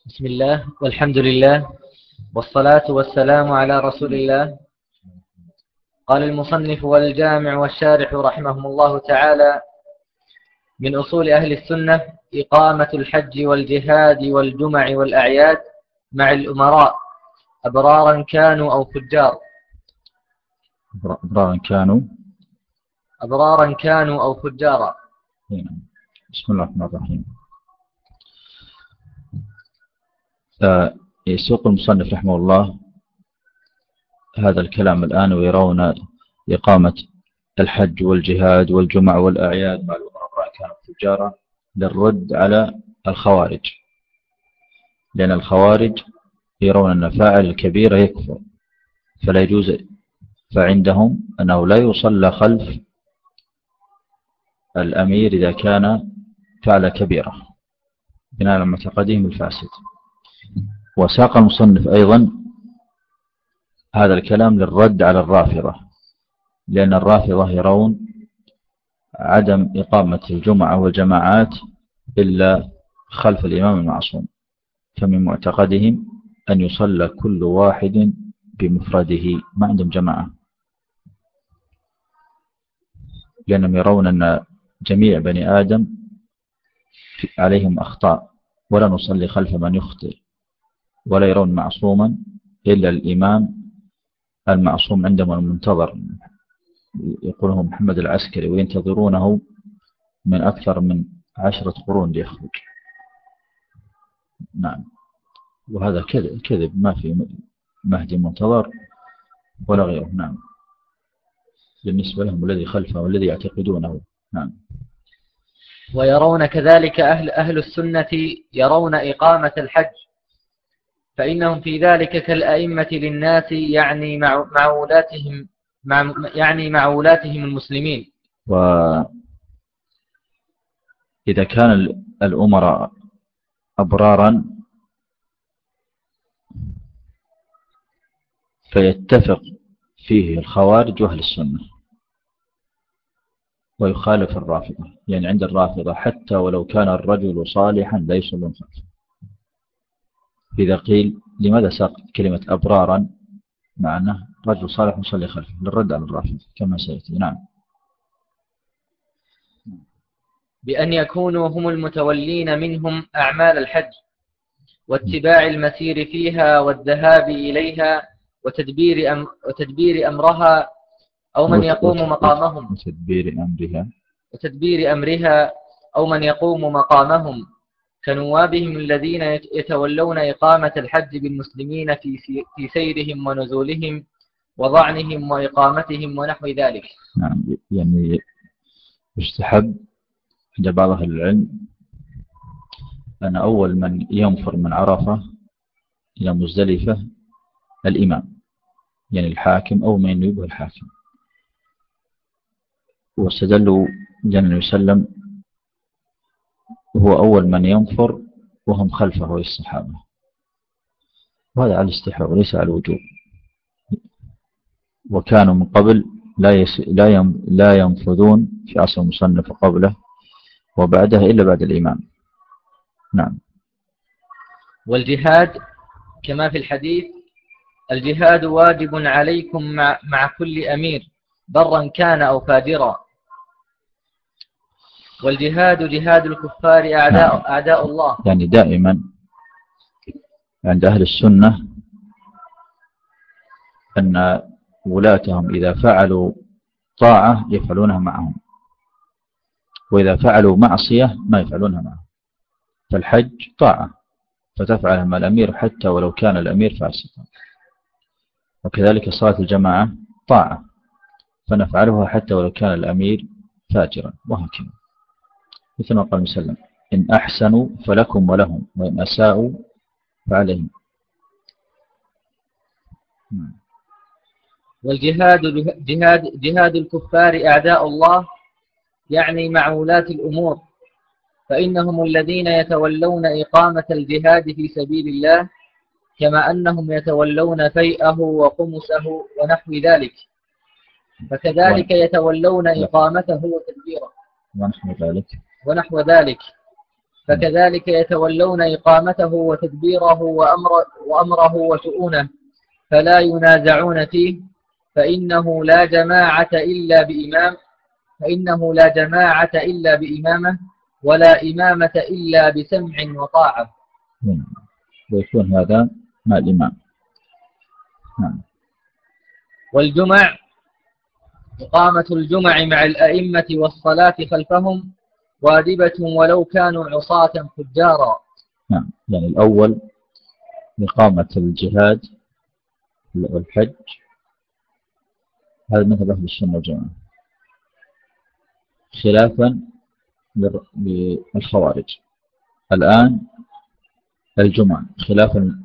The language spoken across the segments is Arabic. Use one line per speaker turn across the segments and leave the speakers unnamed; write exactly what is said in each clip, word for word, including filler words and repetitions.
بسم الله والحمد لله والصلاة والسلام على رسول الله. قال المصنف والجامع والشارح رحمهم الله تعالى: من أصول أهل السنة إقامة الحج والجهاد والجمع والأعياد مع الأمراء أبرارا كانوا أو فجار
أبرارا كانوا
أبرارا كانوا أو فجارا.
بسم الله الرحمن الرحيم. يسوق المصنف رحمه الله هذا الكلام الآن، ويرون إقامة الحج والجهاد والجمع والأعياد مع الأمراء كانوا فجارا للرد على الخوارج، لأن الخوارج يرون أن فاعل الكبيرة يكفر، فلا يجوز، فعندهم أنه لا يصلى خلف الأمير إذا كان فعل كبيرة بناء على معتقدهم الفاسد. وساق المصنف أيضا هذا الكلام للرد على الرافضة، لأن الرافضة يرون عدم إقامة الجمعة والجماعات إلا خلف الإمام المعصوم، فمن معتقدهم أن يصلى كل واحد بمفرده، ما عندهم جماعة، لأنهم يرون أن جميع بني آدم عليهم أخطاء، ولا نصلي خلف من يخطئ، ولا يرون معصوما إلا الإمام المعصوم عندهم المنتظر، يقوله محمد العسكري، وينتظرونه من أكثر من عشرة قرون ليخرج. نعم، وهذا كذب كذب، ما في مهدي منتظر ولا غيره. نعم، بالنسبة لهم الذي خلفه والذي يعتقدونه. نعم.
ويرون كذلك أهل, أهل السنة يرون إقامة الحج، فإنهم في ذلك كالأئمة للناس، يعني مع, مع ولاتهم مع يعني مع ولاتهم المسلمين.
وإذا كان الأمراء أبرارا فيتفق فيه الخوارج وأهل السنة، ويخالف الرافضة، يعني عند الرافضة حتى ولو كان الرجل صالحا لا يصلون خلفه. إذا قيل لماذا ساق كلمة أبرارا مع أنه رجل صالح يصلي خلفه، للرد على الرافضة كما سيأتي. نعم.
بأن يكونوا هم المتولين منهم أعمال الحج واتباع المسير فيها والذهاب إليها وتدبير, أم وتدبير أمرها أو من يقوم مقامهم
وتدبير أمرها
وتدبير أمرها أو من يقوم مقامهم، كنوابهم الذين يتولون إقامة الحج بالمسلمين في سيرهم ونزولهم وضعنهم وإقامتهم ونحو ذلك.
نعم، يعني يستحب عند بعض أهل العلم أن أول من ينفر من عرفة إلى مزدلفة الإمام، يعني الحاكم أو من ينوبه الحاكم، واستدلوا جل النبي صلى الله عليه وسلم هو أول من ينفر وهم خلفه الصحابة، وهذا على الاستحباب وليس على الوجوب. وكانوا من قبل لا يس... لا, يم... لا ينفذون في عصر المصنف قبله وبعدها إلا بعد الإمام. نعم.
والجهاد كما في الحديث: الجهاد واجب عليكم مع, مع كل أمير برا كان أو فاجرا. والجهاد جهاد الكفار أعداء,
نعم.
أعداء الله.
يعني دائما عند أهل السنة أن ولاتهم إذا فعلوا طاعة يفعلونها معهم، وإذا فعلوا معصية ما يفعلونها معهم. فالحج طاعة فتفعلها مع الأمير حتى ولو كان الأمير فاسقا، وكذلك صلاة الجماعة طاعة فنفعلها حتى ولو كان الأمير فاجرا، وهكذا. مثل ما قال مسلم: إن أحسنوا فلكم ولهم، وإن أساءوا فعليهم.
والجهاد جهاد, جهاد الكفار أعداء الله، يعني مع ولاة الأمور، فإنهم الذين يتولون إقامة الجهاد في سبيل الله، كما أنهم يتولون فيئه وخمسه ونحو ذلك، فكذلك يتولون إقامته وتدبيره
ونحو ذلك
ونحو ذلك فكذلك يتولون إقامته وتدبيره وأمر وأمره وشؤونه فلا ينازعون فيه، فإنه لا جماعة إلا بإمام فإنه لا جماعة إلا بإمامة، ولا إمامة إلا بسمع وطاعة.
ويكون هذا مع الإمام. نعم.
والجمع إقامة الجمع مع الأئمة والصلاة خلفهم واجبة ولو كانوا عصاة فجارا.
نعم. يعني الأول إقامة الجهاد والحج، هذا مثل أهل السنة والجماعة، خلافا للخوارج. الآن الجمعة خلافا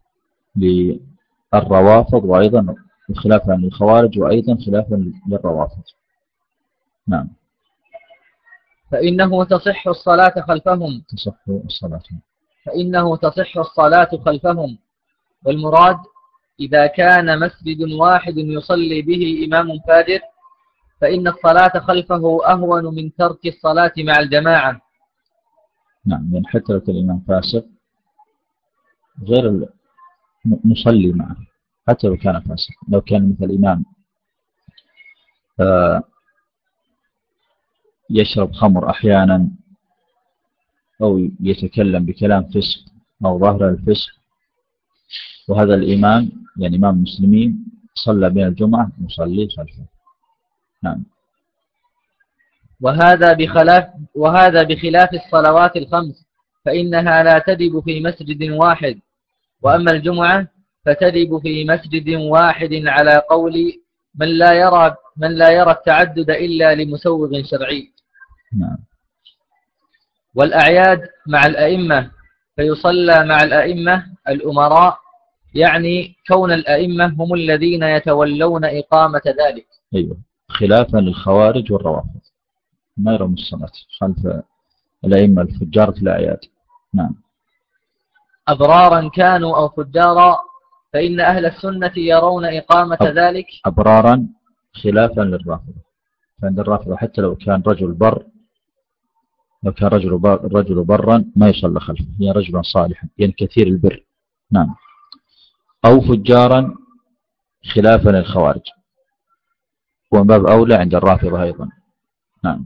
للروافض، وأيضا خلافا للخوارج، وأيضا خلافا للروافض. نعم.
فإنه تصح الصلاة خلفهم
تصح الصلاة
فإنه تصح الصلاة خلفهم والمراد إذا كان مسجد واحد يصلي به إمام فاجر فإن الصلاة خلفه أهون من ترك الصلاة مع الجماعة.
نعم. يعني حتى لو كان الإمام فاسق غير نصلي معه، حتى لو كان فاسق. لو كان مثل الإمام يشرب خمر أحيانا، أو يتكلم بكلام فسق أو ظاهر الفسق، وهذا الإمام يعني إمام المسلمين صلى بين الجمعة نصلي خلفه. نعم.
وهذا بخلاف وهذا بخلاف الصلوات الخمس، فإنها لا تدب في مسجد واحد، وأما الجمعة فتدب في مسجد واحد على قول من لا يرى من لا يرى التعدد إلا لمسوغ شرعي.
نعم.
والأعياد مع الأئمة فيصلى مع الأئمة الأمراء، يعني كون الأئمة هم الذين يتولون إقامة ذلك.
أيوة. خلافا للخوارج والروافض، ما يرون الصلاة خلف الأئمة الفجار في الأعياد. نعم.
أبرارا كانوا أو فجارا، فإن أهل السنة يرون إقامة
أب...
ذلك.
أبرارا خلافا للرافضة، فعند الرافضة حتى لو كان رجل بر لو كان رجل بر رجل برا ما يصلى خلفه، يعني رجلا صالحا يعني كثير البر. نعم. أو فجارا خلافا للخوارج، ومن باب أولى عند الرافضة أيضا. نعم.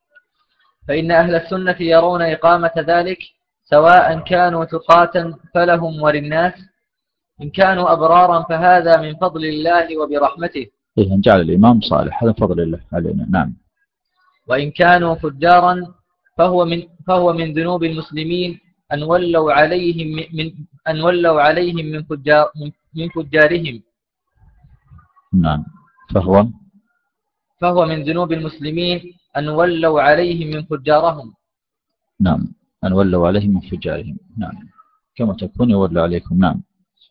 فإن أهل السنة يرون إقامة ذلك سواء كانوا تقاة فلهم وللناس، إن كانوا أبرارا فهذا من فضل الله وبرحمته،
إيه، إن جعل الإمام صالح هذا فضل الله علينا. نعم.
وإن كانوا فجارا فهو من فهو من ذنوب المسلمين أن ولوا عليهم من أن ولوا عليهم من فجار من فجارهم.
نعم. فهو
فهو من ذنوب المسلمين أن ولوا عليهم من فجارهم.
نعم. أن ولوا عليهم من فجارهم. نعم. كما تكون يولى عليكم. نعم.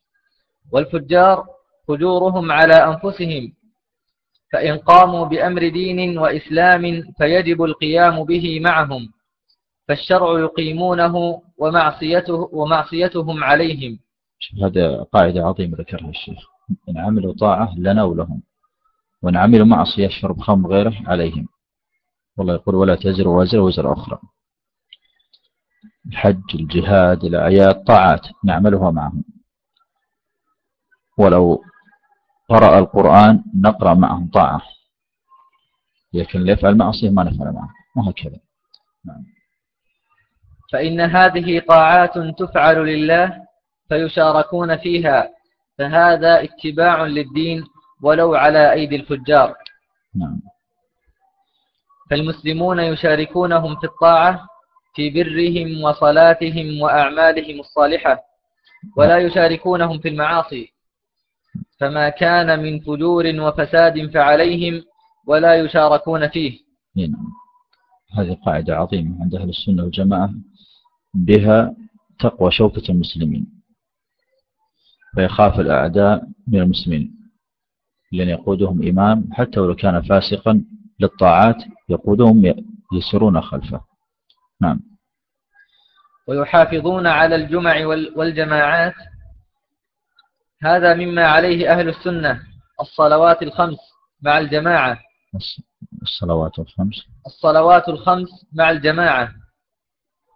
والفجار فجورهم على أنفسهم، فإن قاموا بأمر دين وإسلام فيجب القيام به معهم، فالشرع يقيمونه ومعصيته ومعصيتهم عليهم.
هذا قاعدة عظيمة ذكرها الشيخ: إن عملوا طاعة لنا ولهم، وإن عملوا معصية شرب خمر غيره عليهم. والله يقول: ولا تزر وازر وزر أخرى. الحج، الجهاد، الأعياد طاعات نعملها معهم، ولو قرأ القرآن نقرأ معهم طاعة، لكن اللي يفعل معصية ما نفعل معه، وهكذا. نعم.
فإن هذه طاعات تفعل لله فيشاركون فيها، فهذا اتباع للدين ولو على أيدي الفجار.
نعم.
فالمسلمون يشاركونهم في الطاعة في برهم وصلاتهم وأعمالهم الصالحة، ولا يشاركونهم في المعاصي، فما كان من فجور وفساد فعليهم ولا يشاركون فيه.
نعم. هذه قاعدة عظيمة عند أهل السنة والجماعة، بها تقوى شوكة المسلمين، فيخاف الأعداء من المسلمين، لأن يقودهم إمام حتى ولو كان فاسقا للطاعات يقودهم يسيرون خلفه. نعم.
ويحافظون على الجمع والجماعات، هذا مما عليه أهل السنة: الصلوات الخمس مع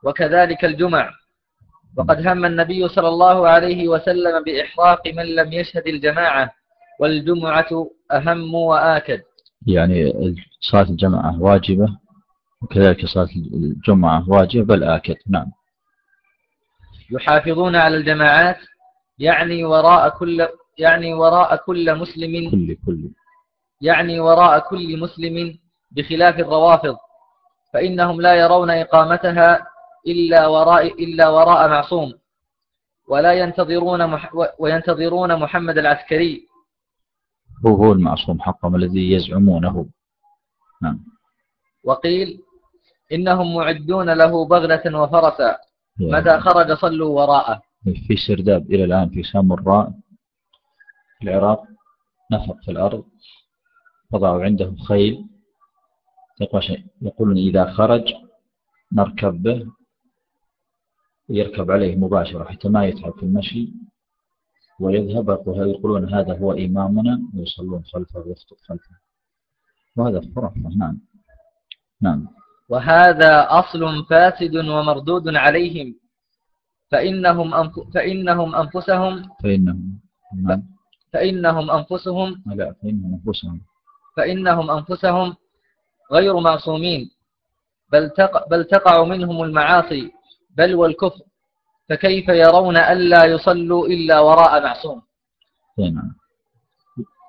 وكذلك الجمع. وقد هم النبي صلى الله عليه وسلم بإحراق من لم يشهد الجماعة، والجمعة أهم وآكد.
يعني صلاة الجماعة واجبة، وكذلك صلاة الجمعة واجبة بل آكد. نعم.
يحافظون على الجماعات، يعني وراء كل يعني وراء كل مسلم
كل كل
يعني وراء كل مسلم، بخلاف الروافض، فإنهم لا يرون إقامتها إلا وراء إلا وراء معصوم، ولا ينتظرون مح وينتظرون محمد العسكري.
هو هو المعصوم حقهم الذي يزعمونه. نعم.
وقيل إنهم معدون له بغلة وفرسا، متى خرج صلوا وراءه.
في سرداب إلى الآن في سامراء في العراق، نفق في الأرض، وضعوا عنده خيل، يقولون إذا خرج نركب به، يركب عليه مباشرة حتى ما يتعب في المشي ويذهب، ويقولون هذا هو إمامنا، ويصلون خلفه ويخطب خلفه، وهذا خرافة. نعم. نعم.
وهذا أصل فاسد ومردود عليهم، فإنهم أنف... فإنهم أنفسهم
فإنهم نعم.
فإنهم أنفسهم
لا فإنهم أنفسهم
فإنهم أنفسهم غير معصومين، بل تقع, بل تقع منهم المعاصي بل والكفر، فكيف يرون ألا يصلوا إلا وراء معصوم.
نعم.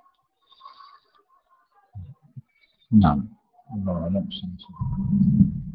نعم. الله أعلم.